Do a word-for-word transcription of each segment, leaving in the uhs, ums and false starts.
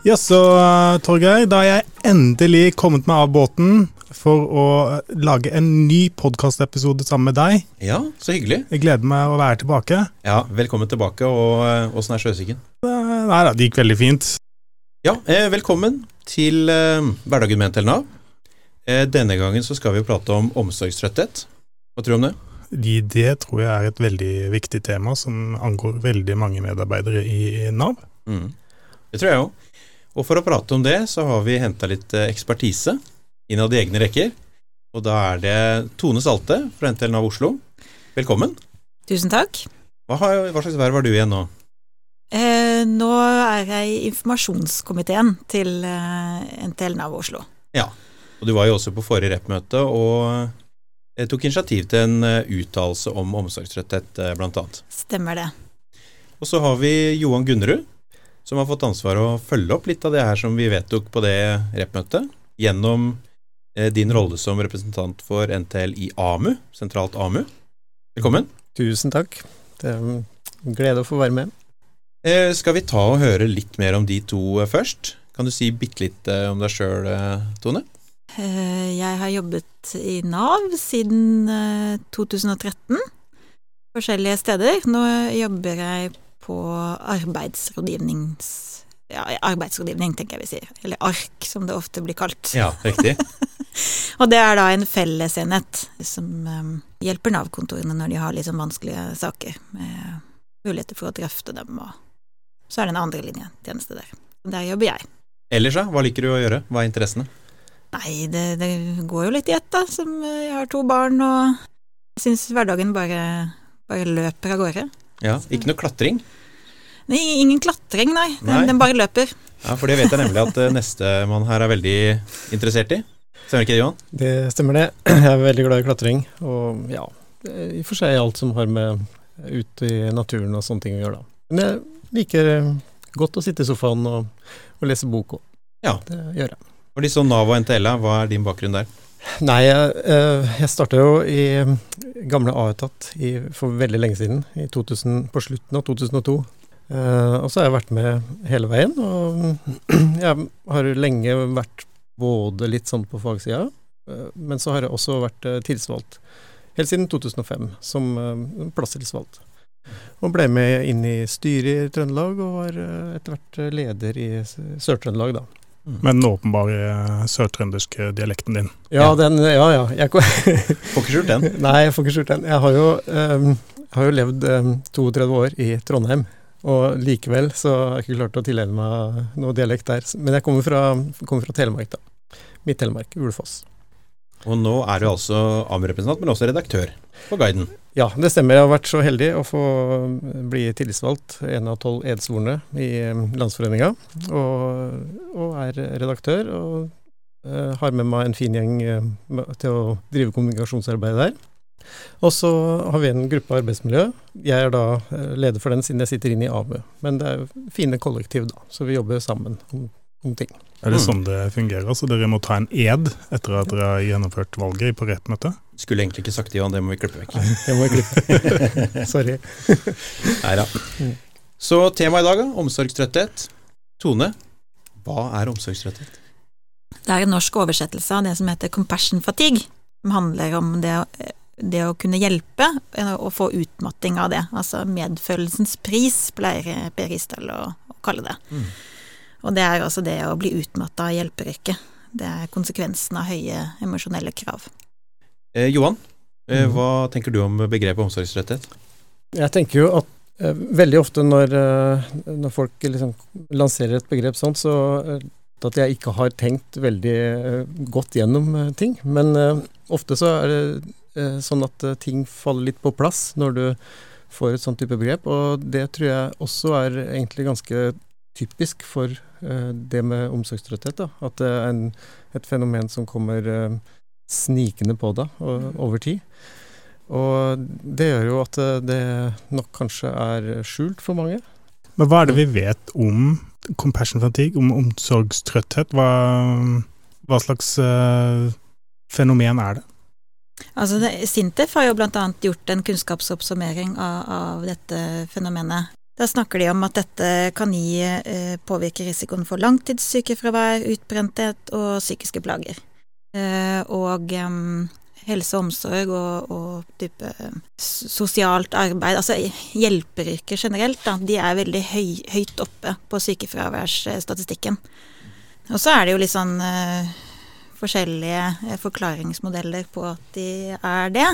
Ja, så Torgeir, da har jeg endelig kommet meg av båten for å lage en ny podcast-episode sammen med deg. Ja, så hyggelig. Jeg gleder meg å være tilbake. Ja, velkommen tilbake, og hvordan er sjøsyken? Nei da, det gikk veldig fint. Ja, eh, velkommen til eh, Hverdagen med N T L Nav. Eh, denne gangen så skal vi jo prate om omsorgstrøtthet. Hva tror du om det? De, det tror jeg er et veldig viktig tema som angår veldig mange medarbeidere i Nav. Mm. Det tror jeg også. Og for å prate om det så har vi hentet litt ekspertise innad i egne rekker. Og da er det Tone Salte fra N T L Nav Oslo. Velkommen. Tusen takk. Hva, har, hva slags verv var du igjen nå? Eh, nå er jeg i informasjonskomiteen til eh, N T L Nav Oslo. Ja, og du var jo også på forrige rep-møte og jeg tok initiativ til en uttalelse om omsorgstrøtthet blant annet. Stemmer det. Og så har vi Johan Gunnerud, som har fått ansvar å følge opp litt av det her som vi vedtok på det rep-møtet, gjennom eh, din rolle som representant for N T L i AMU, sentralt AMU. Velkommen. Tusen takk. Det er en glede å få være med. Eh, skal vi ta og høre litt mer om de to eh, først? Kan du si bitte litt eh, om deg selv, eh, Tone? Eh, jeg har jobbet i Nav siden eh, to tusen og tretten, forskjellige steder. Nå jobber jeg på arbeidsrådgivnings... Ja, arbeidsrådgivning, tenker jeg vi sier. Eller ARK, som det ofte blir kalt. Ja, riktig. Og det er da en fellesenhet som um, hjelper Nav-kontorene når de har litt sånn vanskelige saker, med muligheter for å drøfte dem, og så er det en andre linje tjeneste der. Der jobber jeg. Ellers da, hva liker du å gjøre? Hva er interessene? Nei, det, det går jo litt i ett da, som jeg har to barn, og jeg synes hverdagen bare, bare løper av gårde. Ja, ikke noe klatring? Nei, ingen klatring, nei. Den, nei. Den bare løper. Ja, for det vet jeg nemlig at neste mann her er veldig interessert i. Stemmer ikke det, Johan? Det stemmer det. Jeg er veldig glad i klatring, og ja, i og for seg alt som har med ut i naturen og sånne ting å gjøre da. Men jeg liker godt å sitte i sofaen og, og lese bok også. Ja. Det gjør jeg. Og litt sånn Nav og N T L, hva er din bakgrunn der? Nei, jeg, jeg startet jo i gamle A-etat for veldig lenge siden, i to tusen, på slutten av to tusen og to. Uh, og så har jeg vært med hele veien, og jeg har lenge vært både litt sånn på fagsida, uh, men så har jeg også vært uh, tilsvalgt helt siden to tusen og fem som uh, plasstilsvalgt. Og ble med inn i styret i Trøndelag, og var uh, etter hvert leder i Sør-Trøndelag da. Men den åpenbare sørtrønderske dialekten din. Ja, den, ja, ja. Jeg, får ikke skjult den? Nei, jeg får ikke skjult den. Jeg har jo, um, har jo levd um, trettito år i Trondheim, og likevel så har jeg ikke klart å tilhøre meg noe dialekt der. Men jeg kommer fra, kommer fra Telemark da. Midt-Telemark, Ulefoss. Og nå er du altså A M U-representant, men også redaktør på Guiden. Ja, det stemmer. Jeg har vært så heldig å få bli tillitsvalgt, en av tolv edsvorne i Landsforeninga, og, og er redaktør, og uh, har med meg en fin gjeng uh, til å drive kommunikasjonsarbeid der. Og så har vi en gruppe arbeidsmiljø. Jeg er da leder for den siden jeg sitter inne i A M U. Men det er jo fine kollektiv da, så vi jobber sammen om, om ting. Er det sånn det fungerer? Så dere må ta en ed etter at dere har gjennomført valget på rett-møte? Skulle egentlig ikke sagt det, Johan, det må vi klippe vekk. Det må vi klippe. Sorry. Neida. Så tema i dag, omsorgstrøtthet. Tone, hva er omsorgstrøtthet? Det er en norsk oversettelse av det som heter compassion fatigue, som handler om det å det å kunne hjelpe og få utmatting av det, altså medfølelsens pris, pleier Per Isdal å, å kalle det. Mm. Og det er altså det å bli utmattet av hjelperykket. Det er konsekvensen av høye emosjonelle krav. Eh, Johan, eh, mm. hva tenker du om begrepet omsorgstrøtthet? Jeg tenker jo at eh, veldig ofte når, eh, når folk liksom lanserer et begrep sånt, så eh, at jeg ikke har tenkt veldig eh, godt gjennom eh, ting, men eh, ofte så er det sånn at ting faller litt på plass når du får et sånt type begrep, og det tror jeg også er egentlig ganske typisk for uh, det med omsorgstrøtthet, da. At det er en, et fenomen som kommer uh, snikende på deg og, over tid. Og det gjør jo at det nok kanskje er skjult for mange. Men hva er det vi vet om compassion fatigue, om omsorgstrøtthet? Hva, hva slags uh, fenomen er det? Altså det, Sintef har jo blant annet gjort en kunnskapsoppsummering av, av dette fenomenet. Da snakker de om at dette kan gi eh, påvirke risikoen for langtidssykefravær, utbrenthet og psykiske plager. Eh, og eh, helse og omsorg og, og type eh, sosialt arbeid, altså hjelperyrker generelt, da, de er veldig høy, høyt oppe på sykefraværsstatistikken. Og så er det jo litt sånn eh, forskjellige eh, forklaringsmodeller på at de er det.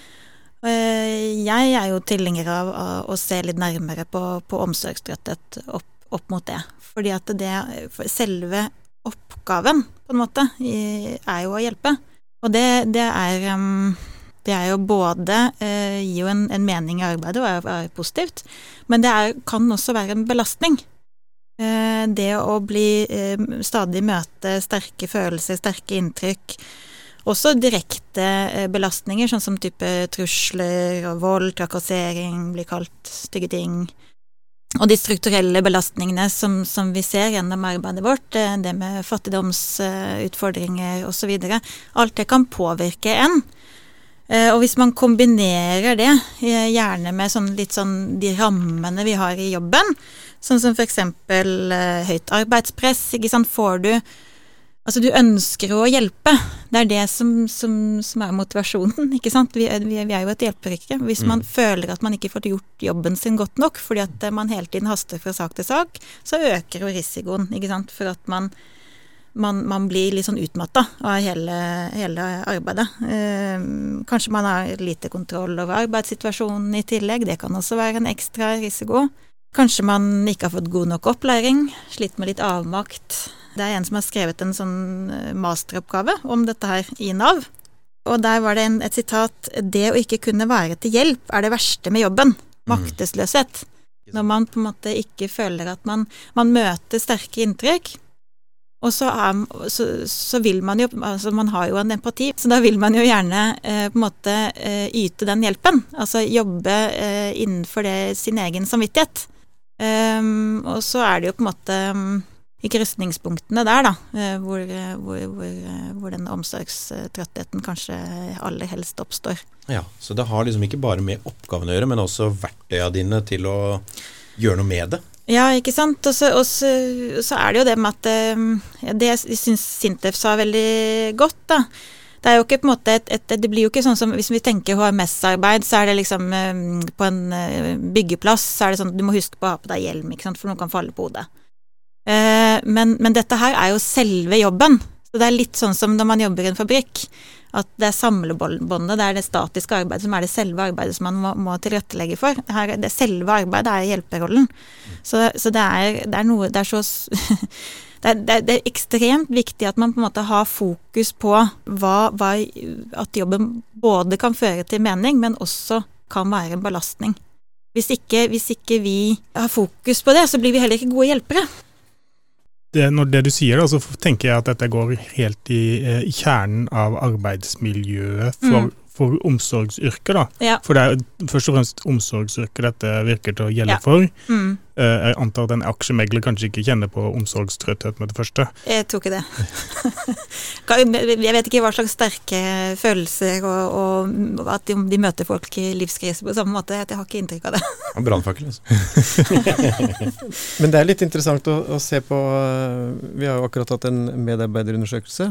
Jeg er jo tilhenger av å se litt nærmere på, på omsorgstrøtthet opp, opp mot det. Fordi at det, selve oppgaven på en måte er jo å hjelpe. Og det, det, er, det er jo både eh, gir jo en, en mening i arbeidet og er, er positivt, men det er, kan også være en belastning. Eh, det å bli eh, stadig møte sterke følelser, sterke inntrykk, også direkte belastninger, sånn som type trusler og vold, trakassering, blir kalt stygge ting. Og de strukturelle belastningene som, som vi ser gjennom arbeidet vårt, det med fattigdomsutfordringer og så videre, alt det kan påvirke en. Og hvis man kombinerer det, gjerne med sånn, litt sånn de rammene vi har i jobben, sånn som for eksempel høyt arbeidspress, ikke sant, får du Altså, du ønsker å hjelpe. Det er det som, som, som er motivasjonen, ikke sant? Vi, vi, vi er jo et hjelperyrke. Hvis man mm. føler at man ikke får gjort jobben sin godt nok, fordi at man hele tiden haster fra sak til sak, så øker jo risikoen, ikke sant? For at man, man, man blir litt sånn utmattet av hele, hele arbeidet. Eh, kanskje man har lite kontroll over arbeidssituasjonen i tillegg. Det kan også være en ekstra risiko. Kanskje man ikke har fått god nok opplæring, slitt med litt avmakt. Det er en som har skrevet en sånn masteroppgave om dette her i Nav. Og der var det en, et sitat, det å ikke kunne være til hjelp er det verste med jobben. Maktesløshet. Når man på en måte ikke føler at man, man møter sterke inntrykk, og så, er, så, så vil man jo, altså man har jo en empati, så da vil man jo gjerne eh, på en måte eh, yte den hjelpen. Altså jobbe eh, innenfor det, sin egen samvittighet. Um, og så er det jo på en måte i krysningspunktene der da, hvor, hvor, hvor, hvor den omsorgstrøttheten kanskje aller helst oppstår. Ja, så det har liksom ikke bare med oppgaven å gjøre, men også verktøyene dine til å gjøre noe med det. Ja, ikke sant? Og så, og så, så er det jo det med at det jeg synes Sintef sa veldig godt da, det er jo ikke på en måte et, et, det blir jo ikke sånn som, hvis vi tenker H M S-arbeid, så er det liksom på en byggeplass, så er det sånn, du må huske på å ha på deg hjelm, ikke sant? For noen kan falle på hodet. Men, men dette her er jo selve jobben, så det er litt sånn som når man jobber i en fabrikk, at det er samlebåndet, det er det statiske arbeidet som er det selve arbeidet som man må, må tilrettelegge for. Her, det selve arbeidet er hjelperollen. Så, så det, er, det er noe, det er så det er, det, er, det er ekstremt viktig at man på en måte har fokus på hva, hva, at jobben både kan føre til mening, men også kan være en belastning. Hvis ikke, hvis ikke vi har fokus på det, så blir vi heller ikke gode hjelpere. Det, når det du sier da, så tenker jeg at dette går helt i, i kjernen av arbeidsmiljøet for, mm. for omsorgsyrker da. Ja. For det er først og fremst omsorgsyrker dette virker til å gjelde ja. for. Mm. Jeg antar at en aksjemegler kanskje ikke kjenner på omsorgstrøtthet med det første. Jeg tror ikke det. Jeg vet ikke hva slags sterke følelser og, og at de, de møter folk i livskrise på samme måte. Jeg har ikke inntrykk av det. Ja, brannfakkel, altså. Men det er litt interessant å, å se på, vi har jo akkurat hatt en medarbeiderundersøkelse,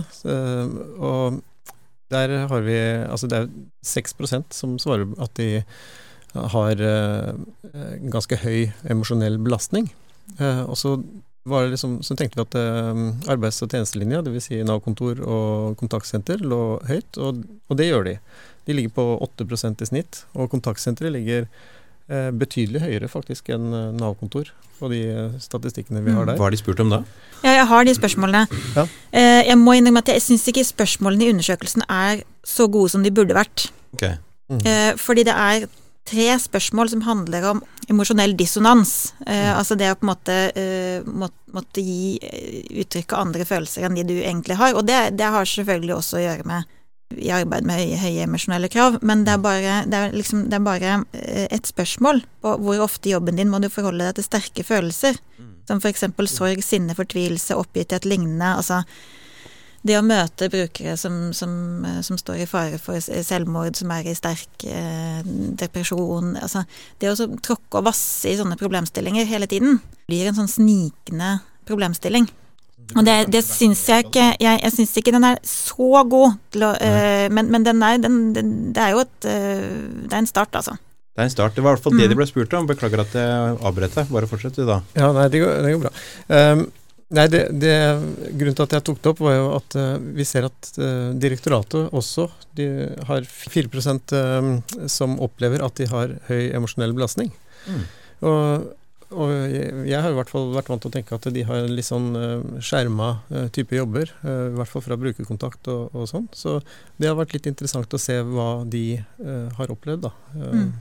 og der har vi, altså det er seks prosent som svarer at de har uh, ganske høy emosjonell belastning. Uh, og så, var det liksom, så tenkte vi at uh, arbeids- og tjenestelinja, det vil si Nav-kontor og kontaktsenter, lå høyt, og, og det gjør de. De ligger på åtte prosent i snitt, og kontaktsenteret ligger uh, betydelig høyere faktisk enn uh, Nav-kontor, og de uh, statistikkene vi har der. Hva har de spurt om da? Ja, jeg har de spørsmålene. Ja. Uh, jeg må innrømme at jeg synes ikke spørsmålene i undersøkelsen er så gode som de burde vært. Ok. Mm. Uh, fordi det er tre spørsmål som handler om emosjonell dissonans. Eh, altså det å på en måte eh, må, måtte gi uttrykk av andre følelser enn de du egentlig har. Og det, det har selvfølgelig også å gjøre med i arbeid med høye, høye emosjonelle krav, men det er bare, det er liksom, det er bare et spørsmål på hvor ofte i jobben din må du forholde deg til sterke følelser, som for eksempel sorg, sinne, fortvilelse, oppgitthet, lignende. Altså, det å møte brukere som, som, som står i fare for selvmord, som er i sterk eh, depresjon, altså det å så tråkke og vasse i sånne problemstillinger hele tiden, blir en sånn snikende problemstilling. Og det, det synes jeg ikke, jeg, jeg synes ikke den er så god, til å, eh, men, men den er, den, den, det er jo et, eh, det er en start, altså. Det er en start. Det var i hvert fall det de ble spurt om. Beklager at jeg avbrøt deg. Bare fortsett du da. Ja, nei, det går, det går bra. Um, nei, det, det, grunnen til at jeg tok det opp var jo at uh, vi ser at uh, direktoratet også, de har fire prosent um, som opplever at de har høy emosjonell belastning. Mm. Og, og jeg, jeg har i hvert fall vært vant til å tenke at de har litt sånn uh, skjerma uh, type jobber, uh, i hvert fall fra brukerkontakt og, og sånn. Så det har vært litt interessant å se hva de uh, har opplevd da. Uh, mm.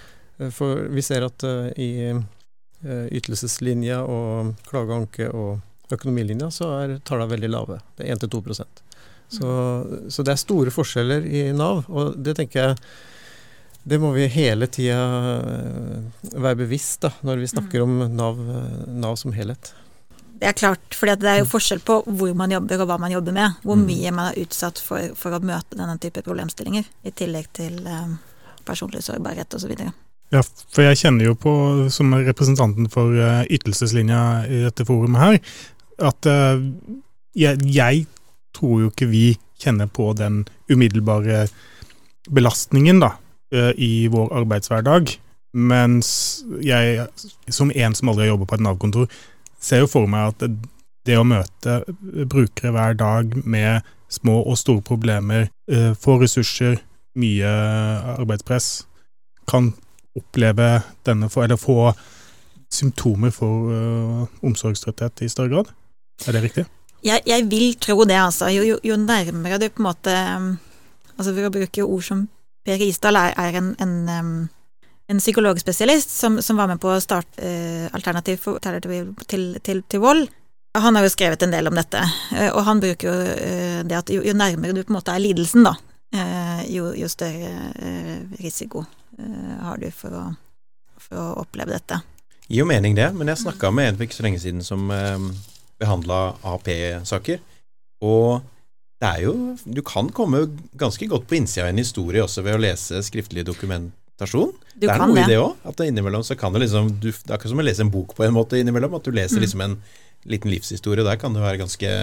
For vi ser at uh, i uh, ytelseslinja og klageanke og økonomilinja så er tallene veldig lave. Det er én til to prosent. Så, mm. så det er store forskjeller i NAV, og det tenker jeg det må vi hele tida uh, være bevisst da, når vi snakker om NAV, uh, NAV som helhet. Det er klart, for det er jo forskjell på hvor man jobber og hva man jobber med, hvor mm. mye man er utsatt for, for å møte denne type problemstillinger, i tillegg til um, personlig sårbarhet og så videre. Ja, for jeg kjenner jo på, som representanten for uh, ytelseslinja i dette forumet her, at uh, jeg, jeg tror jo ikke vi kjenner på den umiddelbare belastningen da, uh, i vår arbeidshverdag, mens jeg, som en som aldri har jobbet på et Nav-kontor, ser jo for meg at det, det å møte brukere hver dag med små og store problemer, uh, få ressurser, mye arbeidspress, kan oppleve denne, for, eller få symptomer for uh, omsorgstrøtthet i større grad? Er det riktig? Jeg, jeg vil tro det, altså. Jo, jo, jo nærmere du på en måte, um, altså for å bruke ord som Per Risdal er, er en, en, um, en psykologspesialist som, som var med på å starte uh, alternativ, for, alternativ til, til, til vold. Han har jo skrevet en del om dette, uh, og han bruker jo uh, det at jo, jo nærmere du på en måte er lidelsen da, uh, jo, jo større uh, risiko Uh, har du for å, for å oppleve dette. Gir jo mening det, men jeg snakket med en for ikke så lenge siden som eh, behandlet A P-saker, og det er jo, du kan komme ganske godt på innsida av en historie også ved å lese skriftlig dokumentasjon. Du det er kan noe det. I det også, at det innimellom så kan det liksom, du, det er ikke som å lese en bok på en måte innimellom, at du leser mm. liksom en liten livshistorie, der kan det være ganske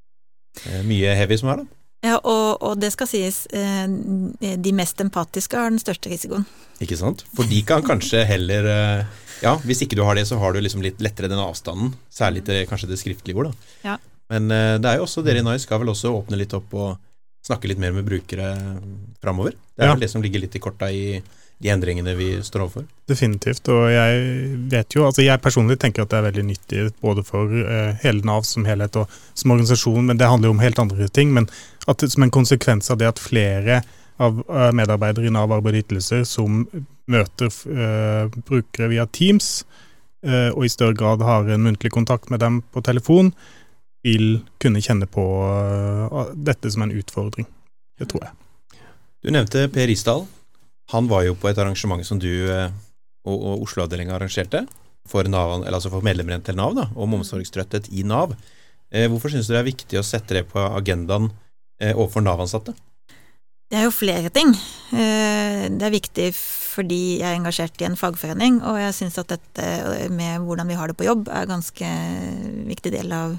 eh, mye heavy som er da. Ja, og, og det skal sies, eh, de mest empatiske har den største risikoen. Ikke sant? For de kan kanskje heller, eh, ja, hvis ikke du har det, så har du liksom litt lettere den avstanden, særlig til kanskje det skriftlige ord da. Ja. Men eh, det er jo også, dere i NAI skal vel også åpne litt opp og snakke litt mer med brukere fremover. Det er ja. vel det som ligger litt i korta i de endringene vi står overfor. Definitivt, og jeg vet jo, altså jeg personlig tenker at det er veldig nyttig både for uh, hele NAV som helhet og som organisasjon, men det handler jo om helt andre ting, men at som en konsekvens av det at flere av uh, medarbeidere i NAV Arbeid og Ytelser som møter uh, brukere via Teams, uh, og i større grad har en muntlig kontakt med dem på telefon, vil kunne kjenne på uh, dette som en utfordring. Det tror jeg. Du nevnte Per Risdal. Han var jo på et arrangement som du og, og Oslo-avdelingen arrangerte for, NAV, eller altså for medlemmer til NAV da, om omsorgstrøtthet i NAV. Eh, hvorfor synes du det er viktig å sette det på agendaen eh, overfor NAV-ansatte? Det er jo flere ting. Eh, det er viktig fordi jeg er engasjert i en fagforening, og jeg synes at dette med hvordan vi har det på jobb er ganske viktig del av,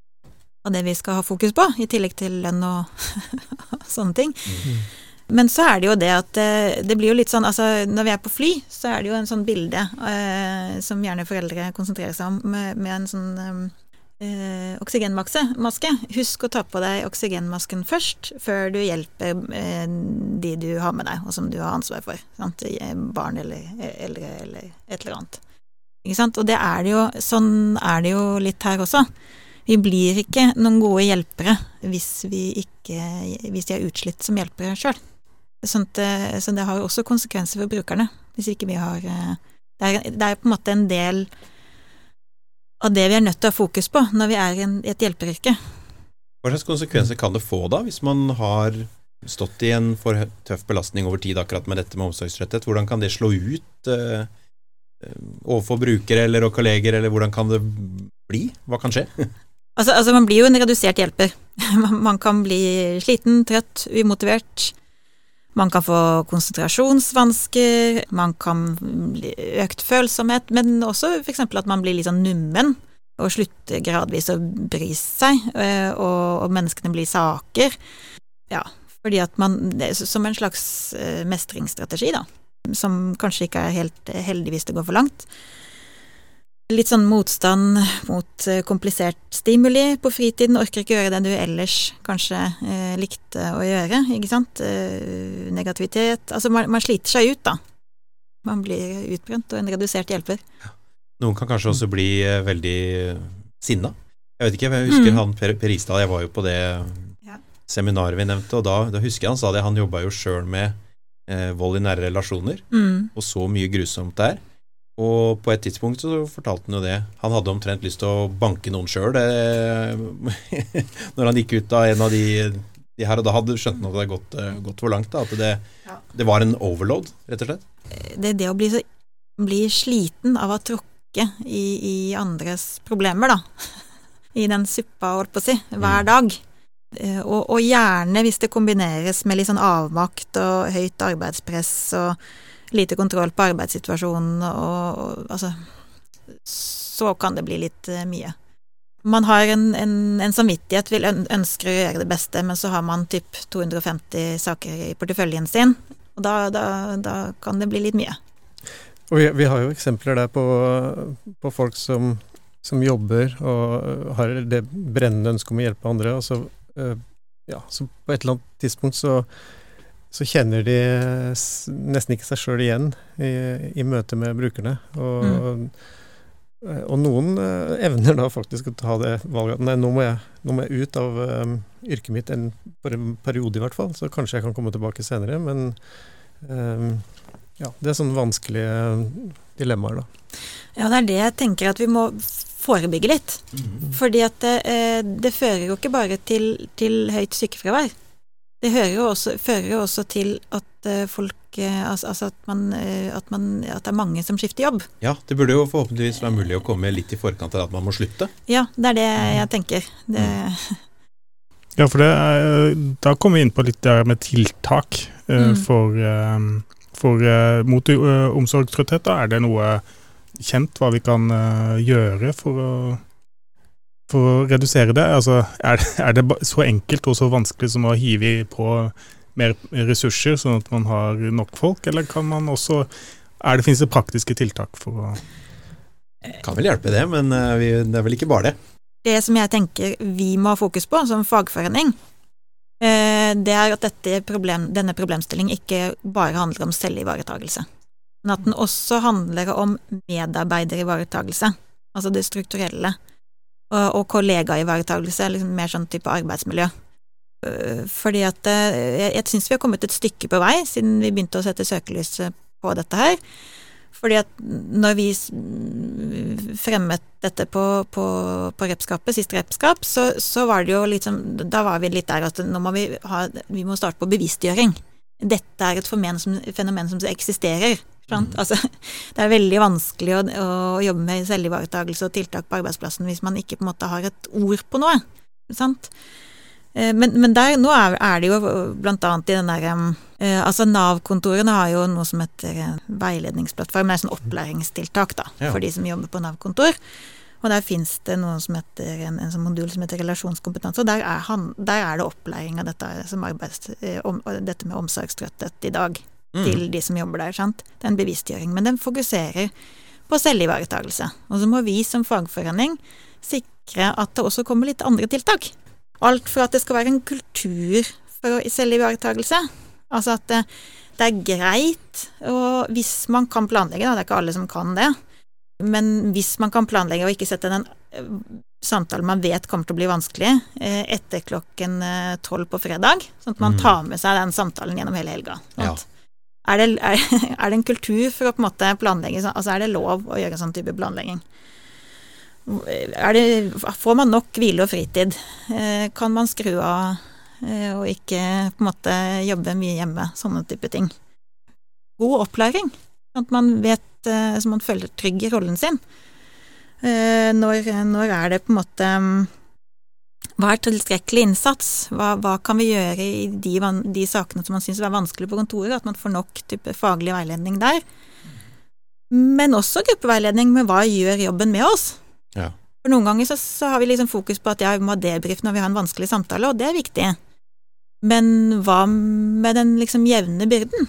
av det vi skal ha fokus på, i tillegg til lønn og sånne ting. Mm. Men så er det jo det at det blir jo litt sånn, altså når vi er på fly, så er det jo en sånn bilde eh, som gjerne foreldre konsentrerer seg om med, med en sånn eh, oksygenmaske. Husk å ta på deg oksygenmasken først, før du hjelper eh, de du har med deg, og som du har ansvar for, sant? Barn eller eldre eller et eller annet. Ikke sant? Og det er det jo, sånn er det jo litt her også. Vi blir ikke noen gode hjelpere hvis vi ikke, hvis de er utslitt som hjelpere selv. Sånt, så det har jo også konsekvenser for brukerne, hvis ikke vi har, det er, det er på en måte en del av det vi er nødt til å ha fokus på når vi er i en, et hjelperyrke. Hva slags konsekvenser kan det få da, hvis man har stått i en for tøff belastning over tid akkurat med dette med omsorgstrøtthet? Hvordan kan det slå ut eh, overfor brukere eller og kolleger, eller hvordan kan det bli? Hva kan skje? Altså, altså man blir jo en redusert hjelper. Man kan bli sliten, trøtt, umotivert. Man kan få konsentrasjonsvansker, man kan bli økt følsomhet, men også for eksempel at man blir litt sånn nummen og slutter gradvis å bry seg, og, og menneskene blir saker. Ja, fordi at man, det er som en slags mestringsstrategi da, som kanskje ikke er helt heldig hvis det går for langt. Litt sånn motstand mot komplisert stimuli på fritiden, orker ikke gjøre det du ellers kanskje eh, likte å gjøre, ikke sant? Eh, negativitet, altså man, man sliter seg ut da. Man blir utbrent og en redusert hjelper. Noen kan kanskje også bli eh, veldig sinna. Jeg vet ikke, jeg husker mm. han Per, Per Isdal, jeg var jo på det ja. seminaret vi nevnte, og da, da husker jeg han sa det, han jobbet jo selv med eh, vold i nære relasjoner, mm. og så mye grusomt der. Og på et tidspunkt så fortalte han jo det. Han hadde omtrent lyst til å banke noen selv når han gikk ut av en av de, de her, og da hadde skjønt han at det hadde gått, gått for langt. Da, at det, ja. det var en overload, rett og slett. Det er det å bli, så, bli sliten av å tråkke i, i andres problemer, da. I den suppa, holdt på å si, hver dag. Og, og gjerne hvis det kombineres med litt sånn avmakt og høyt arbeidspress og lite kontroll på arbeidssituasjonen, og, og altså, så kan det bli litt uh, mye. Man har en, en, en samvittighet, vil øn, ønsker å gjøre det beste, men så har man typ to hundre og femti saker i porteføljen sin, og da, da, da kan det bli litt mye. Og vi, vi har jo eksempler der på, på folk som, som jobber og har det brennende ønske om å hjelpe andre, og så, uh, ja, så på et eller annet tidspunkt så så kjenner de nesten ikke seg selv igjen i, i møte med brukerne. Og, mm. og noen evner da faktisk å ta det valget. Nei, nå må jeg, nå må jeg ut av um, yrket mitt en, for en periode i hvert fall, så kanskje jeg kan komme tilbake senere, men um, ja, det er sånne vanskelige dilemmaer da. Ja, det er det jeg tenker at vi må forebygge litt. Mm. Fordi at det, det fører jo ikke bare til, til høyt sykefravær. Det hører jo også, fører jo også til at folk, altså at, man, at, man, at det er mange som skifter jobb. Ja, det burde jo forhåpentligvis være mulig å komme litt i forkant av at man må slutte. Ja, det er det jeg tenker. Det... Ja, for det er, da kommer vi inn på litt der med tiltak mm. for, for mot omsorgstrøtthet. Da er det noe kjent hva vi kan gjøre for å For å redusere det, altså, er, er det så enkelt og så vanskelig som å hive på mer ressurser, sånn at man har nok folk, eller kan man også, er det, finnes det praktiske tiltak for å... Kan vel hjelpe det, men uh, vi, det er vel ikke bare det. Det som jeg tenker vi må ha fokus på som fagforening, uh, det er at dette problem, denne problemstillingen ikke bare handler om selvivaretagelse, men at den også handler om medarbeiderivaretagelse, altså det strukturelle. Og kollegaivaretagelse, liksom mer sånn type arbeidsmiljø. Fordi at jeg, jeg synes vi har kommet et stykke på vei siden vi begynte å sette søkelyset på dette her. Fordi at når vi fremmet dette på, på, på repskapet, siste repskap, så, så var det jo litt som, da var vi litt der at nå må vi ha, vi må starte på bevisstgjøring. Dette er et fenomen som, fenomen som eksisterer. Mm. Altså, det er veldig vanskelig å, å jobbe med selvivaretagelse og tiltak på arbeidsplassen hvis man ikke på en måte har et ord på noe, sant? Men, men der, nå er, er det jo blant annet i den der, eh, altså Nav-kontorene har jo noe som heter veiledningsplattform, det er sånn opplæringstiltak da, ja. For de som jobber på Nav-kontor, og der finnes det noe som heter, en, en sånn modul som heter relasjonskompetanse, og der er, han, der er det opplæring av dette, som arbeids, om, dette med omsorgstrøtthet i dag. Mm. Til de som jobber der, sant? Det er en bevisstgjøring, men den fokuserer på selvivaretagelse. Og så må vi som fagforening sikre at det også kommer litt andre tiltak. Alt for at det skal være en kultur for selvivaretagelse. Altså at det, det er greit, og hvis man kan planlegge, da, det er ikke alle som kan det, men hvis man kan planlegge og ikke sette den samtalen man vet kommer til å bli vanskelig etter klokken tolv på fredag, sånn at man tar med seg den samtalen gjennom hele helga. Ja. Er det, er, er det en kultur for å på en måte planlegge, altså er det lov å gjøre sånn type planlegging? Er det, får man nok hvile og fritid? Kan man skru av og ikke på en måte jobbe mye hjemme, sånne type ting? God opplæring, sånn at man vet, så man føler trygg i rollen sin. Når, når er det på en måte hva er tilstrekkelig innsats? Hva, hva kan vi gjøre i de, de sakene som man synes er vanskelig på kontoret? At man får nok type faglig veiledning der. Men også gruppeveiledning med hva gjør jobben med oss. Ja. For noen ganger så, så har vi liksom fokus på at ja, vi må ha debrief når vi har en vanskelig samtale, og det er viktig. Men hva med den liksom jevne byrden?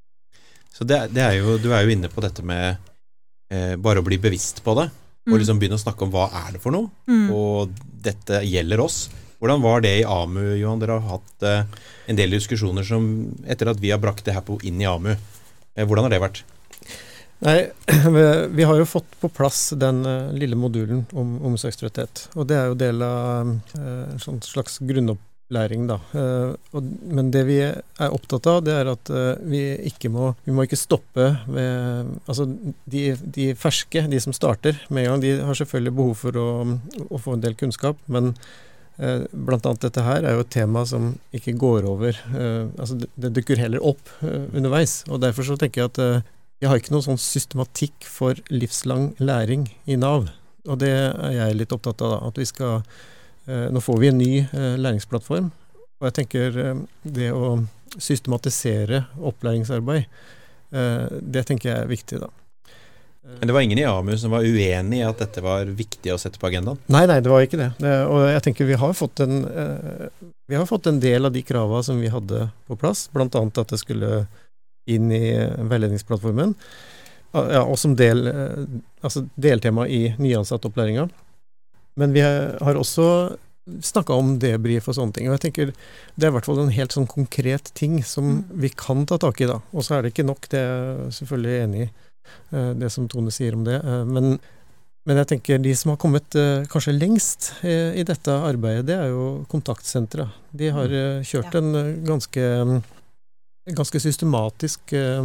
Så det, det er jo, du er jo inne på dette med eh, bare å bli bevisst på det, og liksom begynne å snakke om hva er det for noe, mm. og dette gjelder oss. Hvordan var det i AMU, Johan? Dere har hatt eh, en del diskusjoner som, etter at vi har brakt det her på, inn i AMU. Eh, hvordan har det vært? Nei, vi har jo fått på plass den uh, lille modulen om omsorgstrøtthet, og det er jo del av uh, en sånn slags grunnopplæring da. Uh, og, men det vi er opptatt av, det er at uh, vi ikke må, vi må ikke stoppe ved, altså de, de ferske, de som starter med en gang, de har selvfølgelig behov for å, å få en del kunnskap, men uh, blant annet dette her er jo et tema som ikke går over, uh, altså det, det dukker heller opp uh, underveis, og derfor så tenker jeg at uh, jeg har ikke noen sånn systematikk for livslang læring i Nav, og det er jeg litt opptatt av da, at vi skal, eh, nå får vi en ny eh, læringsplattform, og jeg tenker eh, det å systematisere opplæringsarbeid, eh, det tenker jeg er viktig da. Men det var ingen i AMU som var uenig i at dette var viktig å sette på agendaen? Nei, nei, det var ikke det, det og jeg tenker vi har fått en, eh, vi har fått en del av de kravene som vi hadde på plass, blant annet at det skulle inn i veiledningsplattformen, ja, og som del, altså deltema i nyansatt-opplæringa. Men vi har også snakket om debrief og sånne ting, og jeg tenker det er i hvert fall en helt sånn konkret ting som vi kan ta tak i da, og så er det ikke nok, det er jeg selvfølgelig enig i, det som Tone sier om det, men, men jeg tenker de som har kommet kanskje lengst i dette arbeidet, det er jo kontaktsenteret. De har kjørt en ganske ganske systematisk uh,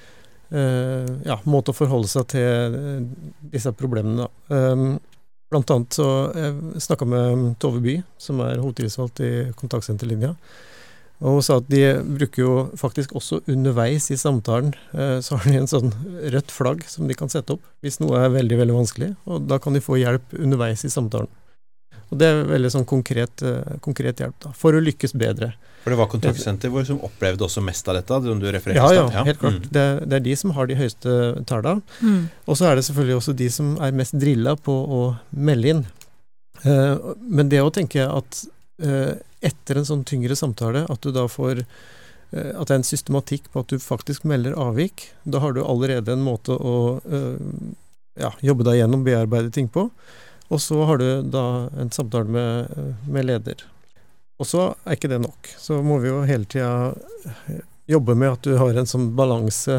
uh, ja, måte å forholde seg til disse problemene. Um, blant annet så jeg snakket med Tove By, som er hovedtilsvalgt i kontaktsenterlinja, og hun sa at de bruker jo faktisk også underveis i samtalen, uh, så har de en sånn rødt flagg som de kan sette opp hvis noe er veldig, veldig vanskelig, og da kan de få hjelp underveis i samtalen. Og det er veldig sånn konkret, uh, konkret hjelp da, for å lykkes bedre. For det var kontaktsenter hvor som opplevde også mest av dette, som du refererte ja, til? Ja, ja, helt klart. Mm. Det, det er de som har de høyeste tallene. Mm. Og så er det selvfølgelig også de som er mest drillet på å melde inn. Uh, men det å tenke at uh, etter en sånn tyngre samtale, at du da får, uh, at det er en systematikk på at du faktisk melder avvik, da har du allerede en måte å uh, ja, jobbe deg gjennom, bearbeide ting på. Og så har du da en samtale med, med leder. Og så er ikke det nok. Så må vi jo hele tiden jobbe med at du har en sånn balanse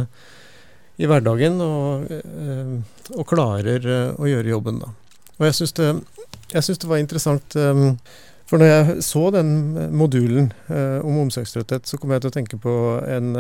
i hverdagen og, og klarer å gjøre jobben da. Og jeg synes det, jeg synes det var interessant, for når jeg så den modulen om omsorgstrøtthet, så kom jeg til å tenke på en,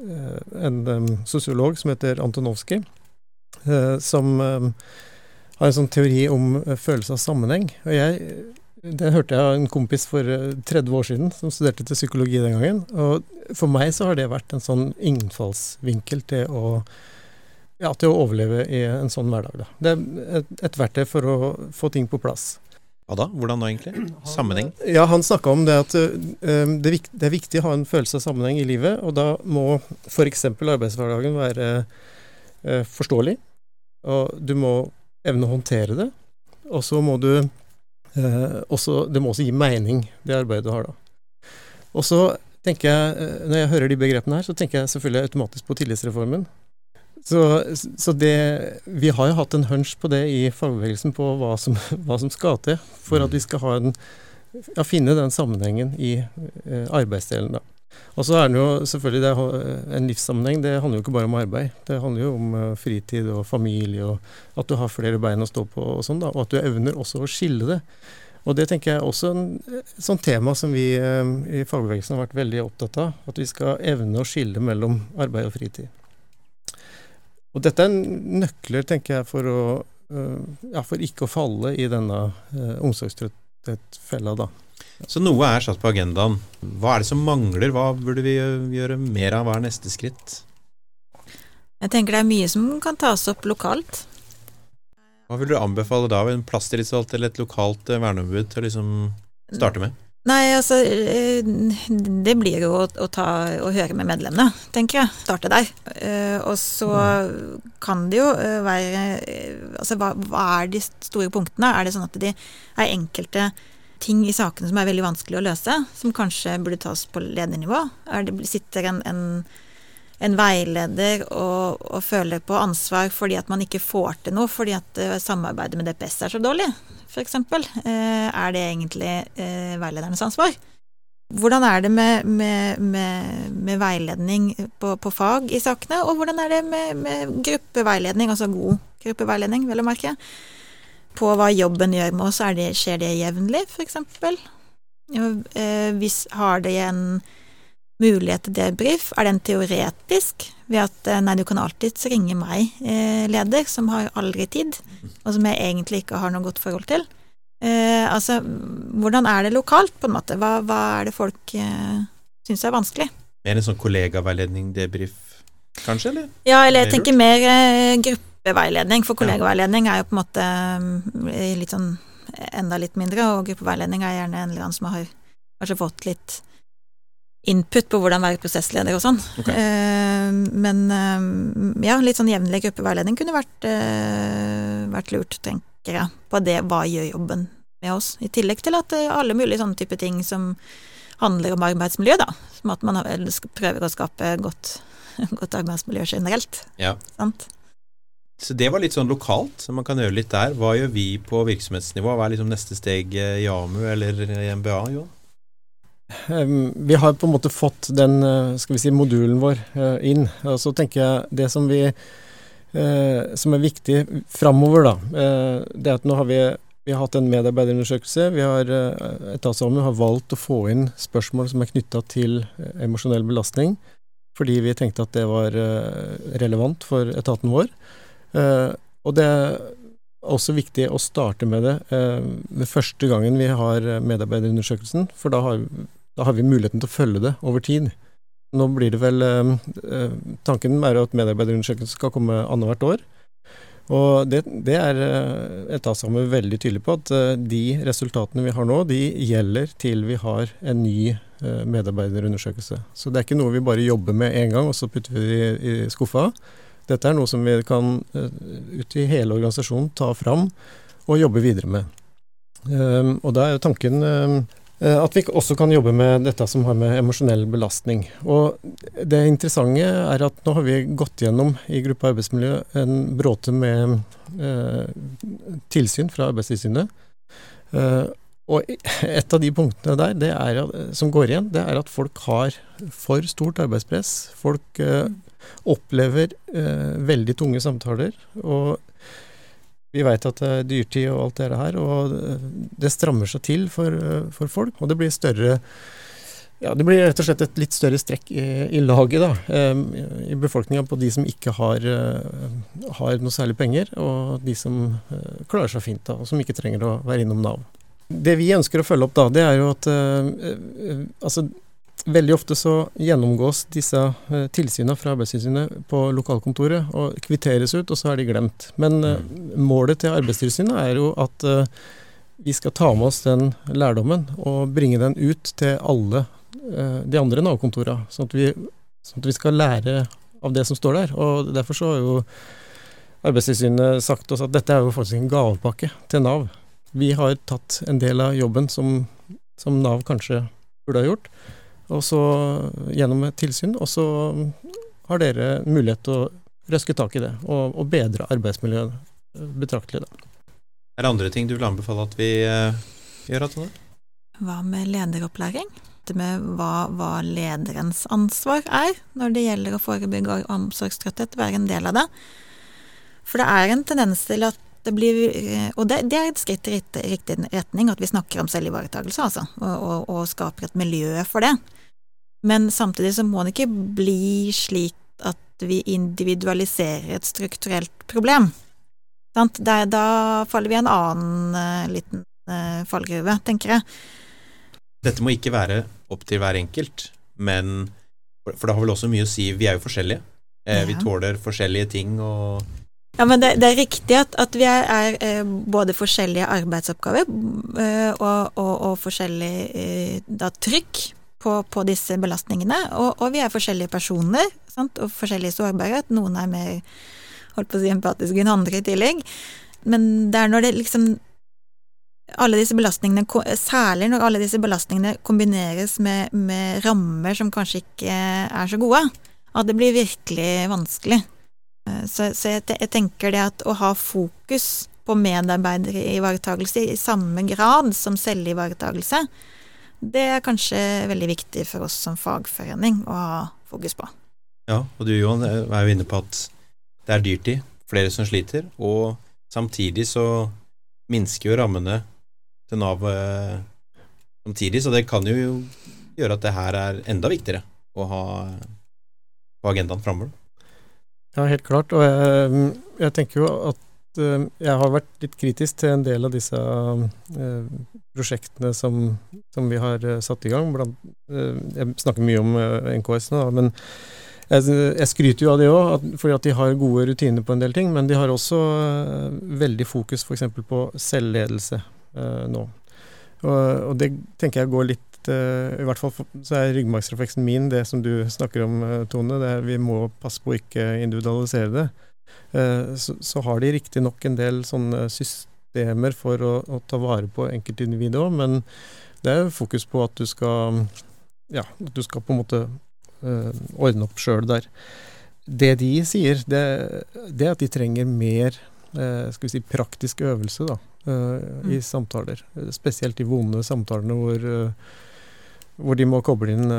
en sosiolog som heter Antonovsky, som har en sånn teori om følelse av sammenheng. Og jeg Det hørte jeg av en kompis for tretti år siden, som studerte til psykologi den gangen. Og for meg så har det vært en sånn innfallsvinkel til å, ja, til å overleve i en sånn hverdag. Da. Det er et, et verktøy for å få ting på plass. Hva da? Hvordan da egentlig? Sammenheng? Ja, han snakket om det at um, det, er det er viktig å ha en følelse av sammenheng i livet, og da må for eksempel arbeidshverdagen være uh, forståelig, og du må evne å håndtere det, og så må du Eh, også, det må også gi mening, det arbeidet du har da. Og så tenker jeg, når jeg hører de begrepene her, så tenker jeg selvfølgelig automatisk på tillitsreformen. Så, så det, vi har jo hatt en hunch på det i fagbevegelsen på hva som, hva som skal til, for at vi skal ha en, ja, finne den sammenhengen i eh, arbeidsdelen da. Og så er det jo selvfølgelig det, en livssammenheng, det handler jo ikke bare om arbeid. Det handler jo om uh, fritid og familie, og at du har flere bein å stå på og sånn da, og at du evner også å skille det. Og det tenker jeg også en sånn tema som vi uh, i fagbevegelsen har vært veldig opptatt av, at vi skal evne å skille mellom arbeid og fritid. Og dette er nøkler, tenker jeg, for å, uh, ja, for ikke å falle i denne uh, omsorgstrøtthet-fella da. Så noe er satt på agendaen. Hva er det som mangler? Hva burde vi gjøre mer av? Hva er neste skritt? Jeg tenker det er mye som kan tas opp lokalt. Hva vil du anbefale da? En plasstillitsvalgt eller et lokalt verneombud til å liksom starte med? Nei, altså, det blir jo å, å ta og høre med medlemmene, tenker jeg. Starte der. Og så kan det jo være, altså hva, hva er de store punktene? Er det sånn at det er enkelte ting i sakene som er veldig vanskelig å løse, som kanskje burde tas på ledernivå? Er det, sitter en, en, en veileder og, og føler på ansvar fordi at man ikke får til noe, fordi at samarbeidet med D P S er så dårlig? For eksempel, er det egentlig veiledernes ansvar? Hvordan er det med, med, med, med veiledning på, på fag i sakene, og hvordan er det med, med gruppeveiledning, altså god gruppeveiledning, vel å merke, på hva jobben gjør med oss? Er det, skjer det jevnlig, for eksempel? Hvis har det en mulighet til debrief, er den teoretisk ved at nei, du kan alltid ringe meg, eh, leder, som har aldri tid, og som jeg egentlig ikke har noe godt forhold til. Eh, altså, hvordan er det lokalt, på en måte? Hva, hva er det folk eh, synes er vanskelig? Er det en sånn kollegaveiledning, debrief, kanskje, eller? Ja, eller jeg tenker mer eh, gruppeveiledning, for kollegaveiledning er jo på en måte eh, litt sånn enda litt mindre, og gruppeveiledning er gjerne en eller annen som har kanskje fått litt input på hvordan være prosessleder og sånn. Okay. Uh, men uh, ja, litt sånn jevnlig gruppeveiledning kunne vært, uh, vært lurt, tenker jeg, på det, hva gjør jobben med oss, i tillegg til at uh, alle mulige sånne type ting som handler om arbeidsmiljø, da, som at man prøver å skape godt, godt arbeidsmiljø generelt. Ja. Sant? Så det var litt sånn lokalt, så man kan gjøre litt der. Hva gjør vi på virksomhetsnivå? Hva er liksom neste steg i A M U eller i M B A, Johan? Vi har på en måte fått den, skal vi si, modulen vår inn, og så tenker jeg det som vi som er viktig fremover da, det er at nå har vi, vi har hatt en medarbeiderundersøkelse, vi har, etatsordenen har valgt å få inn spørsmål som er knyttet til emosjonell belastning, fordi vi tenkte at det var relevant for etaten vår, og det er også viktig å starte med det med første gangen vi har medarbeiderundersøkelsen, for da har Da har vi muligheten til å følge det over tid. Nå blir det vel, eh, tanken er at medarbeiderundersøkelsen skal komme annethvert år. Og det, det er etatsordenen veldig tydelig på, at eh, de resultatene vi har nå, de gjelder til vi har en ny eh, medarbeiderundersøkelse. Så det er ikke noe vi bare jobber med en gang, og så putter vi det i, i skuffa. Dette er noe som vi kan eh, ut i hele organisasjonen ta fram og jobbe videre med. Um, og da er jo tanken um, at vi også kan jobbe med dette som har med emosjonell belastning. Og det interessante er at nå har vi gått gjennom i Gruppe Arbeidsmiljø en bråte med eh, tilsyn fra Arbeidstilsynet. Eh, og et av de punktene der, det er, som går igjen, det er at folk har for stort arbeidspress. Folk eh, opplever eh, veldig tunge samtaler, og vi vet at det er dyrtid og alt det her, og det strammer seg til for, for folk, og det blir større, ja, det blir rett og slett et litt større strekk i, i laget da, i befolkningen på de som ikke har, har noe særlig penger, og de som klarer seg fint da, og som ikke trenger å være innom Nav. Det vi ønsker å følge opp da, det er jo at, altså, veldig ofte så gjennomgås disse uh, tilsynene fra Arbeidstilsynet på lokalkontoret og kvitteres ut, og så er de glemt. Men uh, målet til Arbeidstilsynet er jo at uh, vi skal ta med oss den lærdommen og bringe den ut til alle uh, de andre Nav-kontorene, sånn at vi, sånn at vi skal lære av det som står der. Og derfor så har jo Arbeidstilsynet sagt oss at dette er jo faktisk en gavepakke til Nav. Vi har tatt en del av jobben som, som Nav kanskje burde ha gjort, og så gjennom et tilsyn, og så har dere mulighet til å røske tak i det, og, og bedre arbeidsmiljøet betraktelig da. Er det andre ting du vil anbefale at vi uh, gjør, Anne? Hva med lederopplæring? Det med hva, hva lederens ansvar er når det gjelder å forebygge omsorgstrøtthet, være en del av det. For det er en tendens til at det blir, og det, det er et skritt i riktig retning, at vi snakker om selvivaretagelse, altså, og, og, og skaper et miljø for det. Men samtidig så må det ikke bli slik at vi individualiserer et strukturelt problem. Sant? Der, da faller vi i en annen uh, liten uh, fallgruve, tenker jeg. Dette må ikke være opp til hver enkelt, men for det har vel også mye å si, vi er jo forskjellige. Eh, ja. Vi tåler forskjellige ting, og Ja, men det, det er riktig at, at vi er, er eh, både forskjellige arbeidsoppgaver eh, og, og, og forskjellig eh, da, trykk på, på disse belastningene, og, og vi er forskjellige personer, sant? Og forskjellige sårbarhet. Noen er mer, holdt på å si, empatiske enn andre i tillegg. Men det er når det liksom alle disse belastningene, særlig når alle disse belastningene kombineres med, med rammer som kanskje ikke er så gode, at det blir virkelig vanskelig. Så, så jeg, jeg tenker det at å ha fokus på medarbeiderivaretagelse i samme grad som selvivaretagelse, det er kanskje veldig viktig for oss som fagforening å ha fokus på. Ja, og du Johan er jo inne på at det er dyrtid, flere som sliter, og samtidig så minsker jo rammene til Nav eh, samtidig, så det kan jo gjøre at det her er enda viktigere å ha på agendaen fremover. Ja, helt klart, og jeg, jeg tenker jo at uh, jeg har vært litt kritisk til en del av disse uh, prosjektene som, som vi har uh, satt i gang. Blant, uh, jeg snakker mye om uh, N K S nå, men jeg, jeg skryter jo av det også, fordi at de har gode rutiner på en del ting, men de har også uh, veldig fokus for eksempel på selvledelse uh, nå. Og, og det tenker jeg går litt i hvert fall så er ryggmargsrefleksen min det som du snakker om, Tone, det er vi må passe på å ikke individualisere det. Så, så har de riktig nok en del sånne systemer for å, å ta vare på enkeltindividet også, men det er fokus på at du skal ja, at du skal på en måte ordne opp selv der. Det de sier, det, det er at de trenger mer skal vi si, praktisk øvelse da, i mm. samtaler, spesielt i vonde samtalene hvor hvor de må koble inn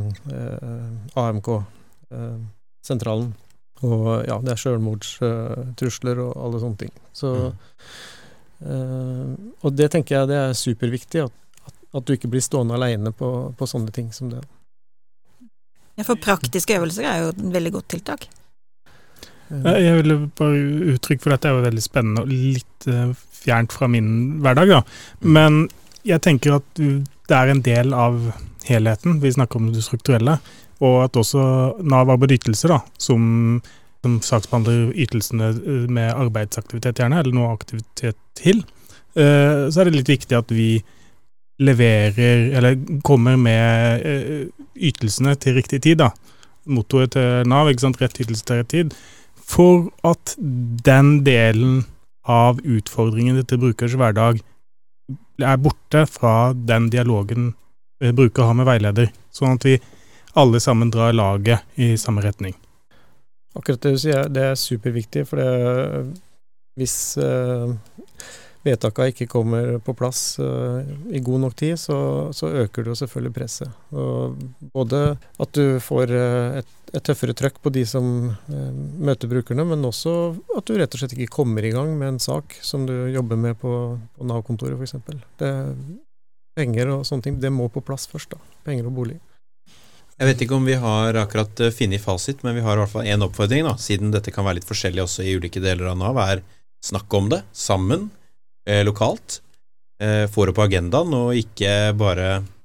eh, A M K-sentralen. Eh, og ja, det er selvmordstrusler og alle sånne ting. Så, mm. eh, og det tenker jeg det er superviktig, at, at, at du ikke blir stående alene på, på sånne ting som det. Ja, for praktiske øvelser er jo et veldig godt tiltak. Jeg ville bare uttrykke for dette er jo veldig spennende og litt uh, fjernt fra min hverdag da. Men jeg tenker at det er en del av helheten, vi snakker om det strukturelle, og at også Nav arbeidsytelse da, som, som saksbehandler ytelsene med arbeidsaktivitet gjerne, eller noe aktivitet til, uh, så er det litt viktig at vi leverer, eller kommer med uh, ytelsene til riktig tid da. Mottoet til Nav, ikke sant, rett ytelse til rett tid, for at den delen av utfordringene til brukers hverdag er borte fra den dialogen bruker har med veileder, sånn at vi alle sammen drar laget i samme retning. Akkurat det du sier, det er superviktig, for det, hvis uh, vedtakene ikke kommer på plass uh, i god nok tid, så, så øker det jo selvfølgelig presset. Og både at du får uh, et, et tøffere trøkk på de som uh, møter brukerne, men også at du rett og slett ikke kommer i gang med en sak som du jobber med på, på Nav-kontoret for eksempel. Det, penger og sånne ting, det må på plass først da. Penger og bolig. Jeg vet ikke om vi har akkurat funnet fasit, men vi har i hvert fall en oppfordring da, siden dette kan være litt forskjellig også i ulike deler av Nav, er snakk om det sammen, eh, lokalt, eh, få det på agendaen, og ikke bare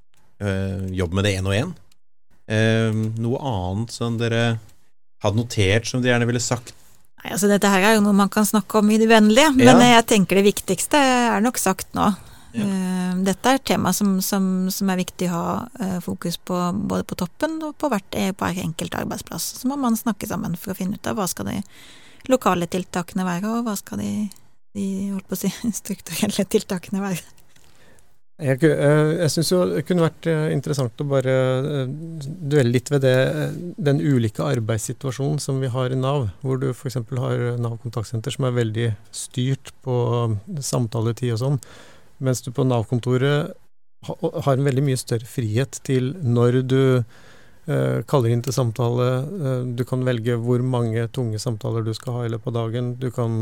eh, jobbe med det en og en. Eh, noe annet som dere hadde notert som dere gjerne ville sagt? Nei, altså dette her er jo noe man kan snakke om i det uendelige, men ja. Jeg tenker det viktigste er nok sagt nå. Ja. Dette er et tema som, som, som er viktig å ha fokus på både på toppen og på hvert, på hver enkelt arbeidsplass. Så må man snakke sammen for å finne ut av hva skal de lokale tiltakene være, og hva skal de, de holdt på å si, strukturelle tiltakene være. Jeg, jeg synes jo det kunne vært interessant å bare duelle litt ved det, den ulike arbeidssituasjonen som vi har i Nav, hvor du for eksempel har Nav-kontaktsenter som er veldig styrt på samtaletid og sånn, mens du på Nav-kontoret har en veldig mye større frihet til når du eh, kaller inn til samtale. Eh, du kan velge hvor mange tunge samtaler du skal ha i løpet av dagen. Du kan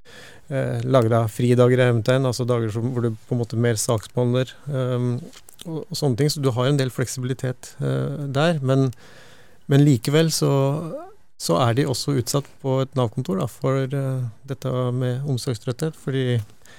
eh, lage deg fridager i hermetegn, altså dager som, hvor du på en måte mer saksbehandler eh, og, og sånne ting. Så du har en del fleksibilitet eh, der, men, men likevel så, så er de også utsatt på et Nav-kontor da, for eh, dette med omsorgstrøtthet, fordi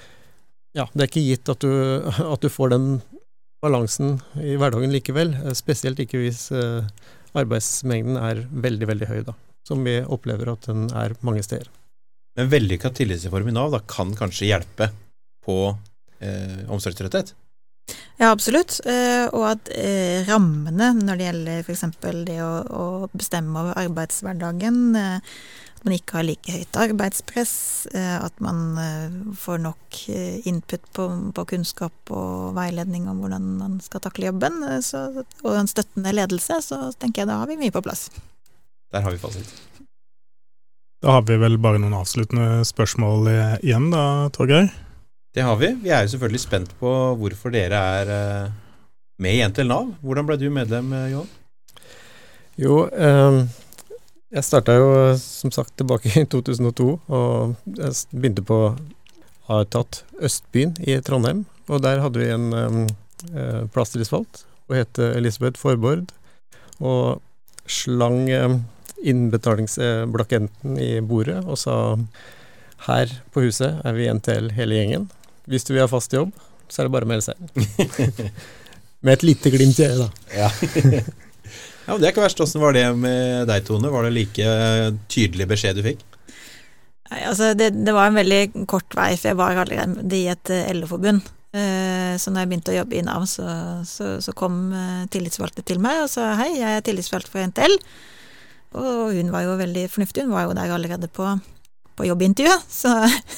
ja, det er ikke gitt at du, at du får den balansen i hverdagen likevel, spesielt ikke hvis eh, arbeidsmengden er veldig, veldig høy da, som vi opplever at den er mange steder. Men vellykket tillitsreform i Nav da, kan kanskje hjelpe på eh, omsorgsretthet? Ja, absolutt. Eh, og at eh, rammene når det gjelder for eksempel det å, å bestemme over arbeidshverdagen, eh, at man ikke har like høyt arbeidspress, eh, at man eh, får nok eh, input på, på kunnskap og veiledning om hvordan man skal takle jobben, eh, så, og en støttende ledelse, så tenker jeg da har vi mye på plass. Der har vi fasit. Da har vi vel bare noen avsluttende spørsmål igjen da, Torgeir? Det har vi. Vi er jo selvfølgelig spent på hvorfor dere er eh, med i N T L Nav. Hvordan ble du medlem, Johan? Jo, eh, jeg startet jo som sagt tilbake i to tusen og to, og jeg begynte på A-etat Østbyen i Trondheim, og der hadde vi en eh, plasstillitsvalgt, og het Elisabeth Forbord, og slang eh, innbetalingsblankenten i bordet, og sa her på huset er vi N T L hele gjengen. Hvis du vil ha fast jobb, så er det bare å melde seg. Med et lite glimt i øyet, da. Ja. Ja, det er ikke verst. Hvordan var det med deg, Tone? Var det like tydelig beskjed du fikk? Nei, altså det, det var en veldig kort vei, for jeg var allerede i et L O-forbund. Så når jeg begynte å jobbe i Nav, så, så, så kom tillitsvalgte til meg og sa hei, jeg er tillitsvalgt for N T L. Og hun var jo veldig fornuftig, hun var jo der allerede på, på jobbintervjuet, så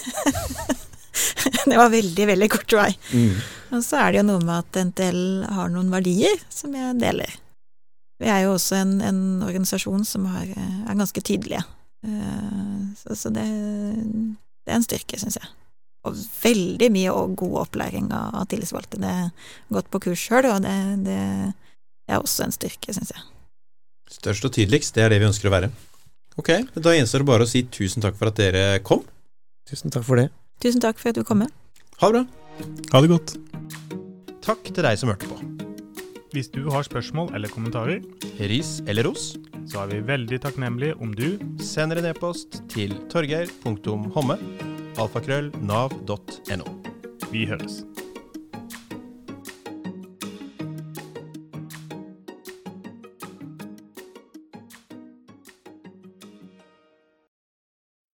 det var veldig, veldig kort vei. Mm. Og så er det jo noe med at N T L har noen verdier som jeg deler. Vi er jo også en, en organisasjon som har, er ganske tydelige. Så, så det, det er en styrke, synes jeg. Og veldig mye og god opplæring av, av tillitsvalgte. Det har gått på kurs selv, og det, det er også en styrke, synes jeg. Størst og tydeligst, det er det vi ønsker å være. Ok, da gjenstår det bare å si tusen takk for at dere kom. Tusen takk for det. Tusen takk for at du kom med. Ha det bra. Ha det godt. Takk til deg som hørte på. Hvis du har spørsmål eller kommentarer, ris eller ros, så er vi veldig takknemlige om du sender en e-post til torgeir punktum homme alfakrøll nav punktum no. Vi høres.